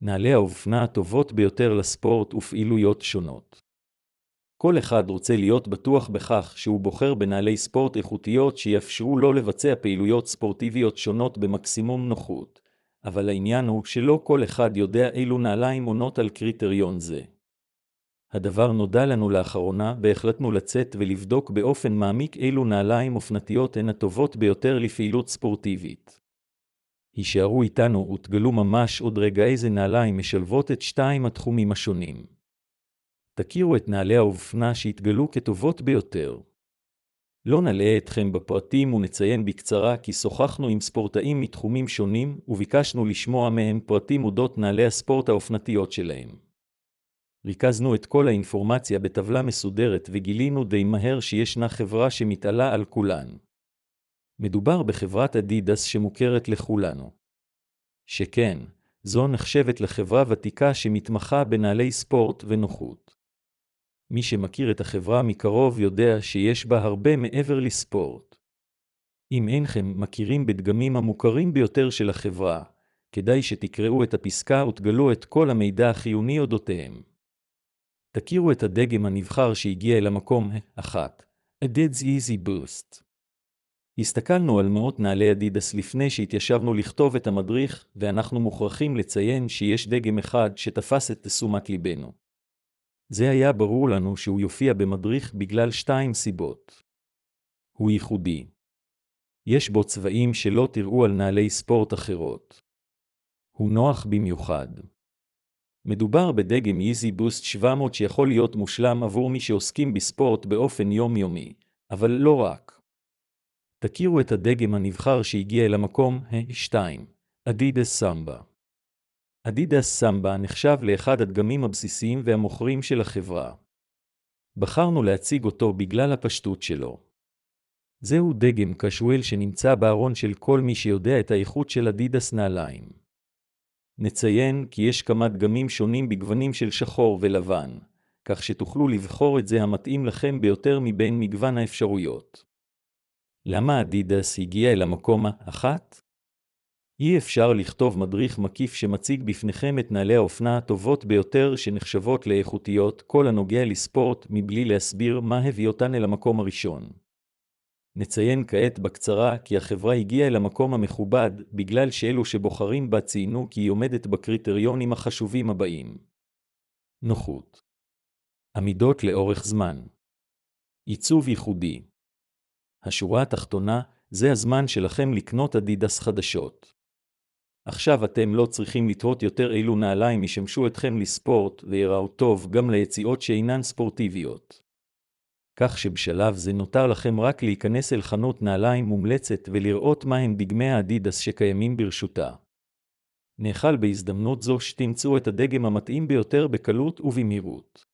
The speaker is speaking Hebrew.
נעלי האופנה הטובות ביותר לספורט ופעילויות שונות. כל אחד רוצה להיות בטוח בכך שהוא בוחר בנעלי ספורט איכותיות שיאפשרו לו לבצע פעילויות ספורטיביות שונות במקסימום נוחות, אבל העניין הוא שלא כל אחד יודע אילו נעליים עונות על קריטריון זה. הדבר נודע לנו לאחרונה והחלטנו לצאת ולבדוק באופן מעמיק אילו נעליים אופנתיות הן הטובות ביותר לפעילות ספורטיבית. הישארו איתנו ותגלו ממש עוד רגע איזה נעליים משלבות את שתיים התחומים השונים. תכירו את נעלי האופנה שהתגלו כטובות ביותר. לא נלאה אתכם בפרטים ונציין בקצרה כי שוחחנו עם ספורטאים מתחומים שונים וביקשנו לשמוע מהם פרטים אודות נעלי הספורט האופנתיות שלהם. ריכזנו את כל האינפורמציה בטבלה מסודרת וגילינו די מהר שישנה חברה שמתעלה על כולן. מדובר בחברת אדידס שמוכרת לכולנו. שכן, זו נחשבת לחברה ותיקה שמתמחה בנעלי ספורט ונוחות. מי שמכיר את החברה מקרוב יודע שיש בה הרבה מעבר לספורט. אם אינכם מכירים בדגמים המוכרים ביותר של החברה, כדאי שתקראו את הפסקה ותגלו את כל המידע החיוני אודותיהם. תכירו את הדגם הנבחר שהגיע אל המקום 1, Adidas Easy Boost. הסתכלנו על מאות נעלי אדידס לפני שהתיישבנו לכתוב את המדריך, ואנחנו מוכרחים לציין שיש דגם אחד שתפס את תשומת ליבנו. זה היה ברור לנו שהוא יופיע במדריך בגלל 2 סיבות. הוא ייחודי. יש בו צבעים שלא תראו על נעלי ספורט אחרות. הוא נוח במיוחד. מדובר בדגם Easy Boost 700 שיכול להיות מושלם עבור מי שעוסקים בספורט באופן יומיומי, אבל לא רק. תכירו את הדגם הנבחר שהגיע אל המקום 2, אדידס סמבה. אדידס סמבה נחשב לאחד הדגמים הבסיסיים והמוכרים של החברה. בחרנו להציג אותו בגלל הפשטות שלו. זהו דגם קשואל שנמצא בארון של כל מי שיודע את האיכות של אדידס נעליים. נציין כי יש כמה דגמים שונים בגוונים של שחור ולבן, כך שתוכלו לבחור את זה המתאים לכם ביותר מבין מגוון האפשרויות. למה אדידס הגיע אל המקום 1? אי אפשר לכתוב מדריך מקיף שמציג בפניכם את נעלי האופנה הטובות ביותר שנחשבות לאיכותיות כל הנוגע לספורט מבלי להסביר מה הביא אותן אל המקום הראשון. נציין כעת בקצרה כי החברה הגיעה אל המקום המכובד בגלל שאלו שבוחרים בה ציינו כי היא עומדת בקריטריונים החשובים הבאים. נוחות. עמידות לאורך זמן. עיצוב ייחודי. השורה התחתונה, זה הזמן שלכם לקנות אדידס חדשות. עכשיו אתם לא צריכים לתהות יותר אילו נעליים ישמשו אתכם לספורט ויראו טוב גם ליציאות שאינן ספורטיביות. כך שבשלב זה נותר לכם רק להיכנס אל חנות נעליים מומלצת ולראות מהם דגמי האדידס שקיימים ברשותה. נאחל בהזדמנות זו שתמצאו את הדגם המתאים ביותר בקלות ובמהירות.